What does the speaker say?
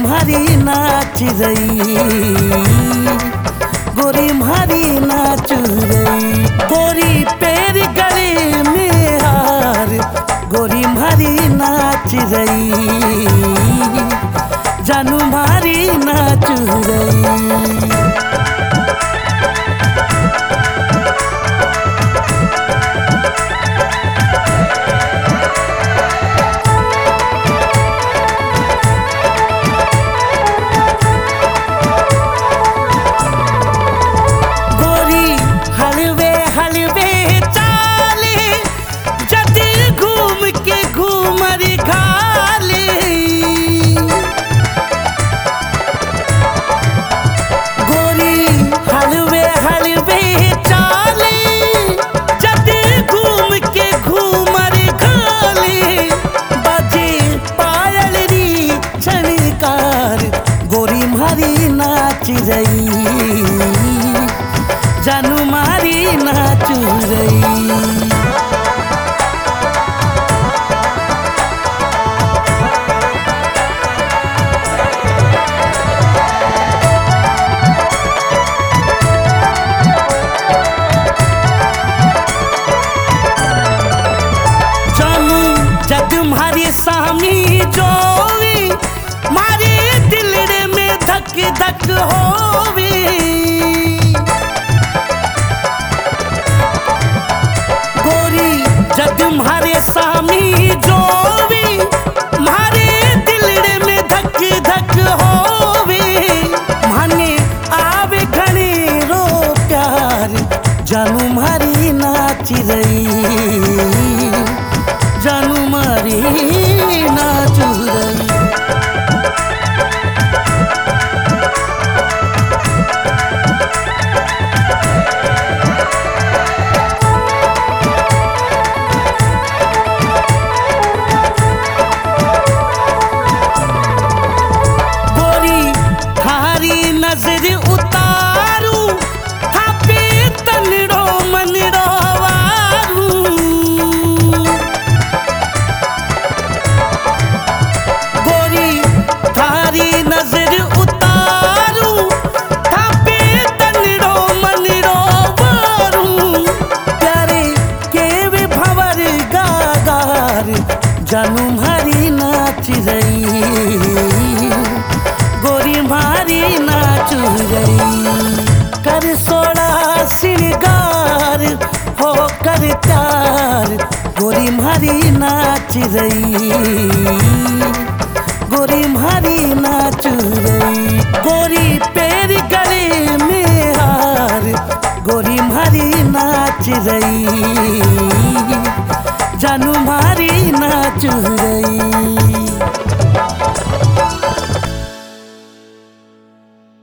मारी नाच रही, गोरी मारी नाच रही। गोरी पैर गले में हार, गोरी मारी नाच रही, जानू मारी नाच रही। नाच रही, जानू मारी नाच रही। जानू जग मारी सामी जोवी, मारे दिलड़े में धक धक होवे। गोरी जग मारे सामी जोवी, मारे दिलड़े में धक धक होवे। माने आवे घने रो प्यार, जानू मारी नाच रही, जानू मारी नाच रही। नजर उतारू हाँ पे तनड़ो मनड़ो वारू। गोरी थारी नजर उतारू हाँ पे तनड़ो मनड़ो वारू। प्यारे के वे भंवर गागार, जानू मारी नाच रही, गोरी मारी नाच रही। कर सोड़ा श्रृंगार हो कर प्यार, गोरी मारी नाच रही, गोरी मारी नाच रही। गोरी पैर गले में हार, गोरी मारी नाच रही, जानू मारी नाच रही।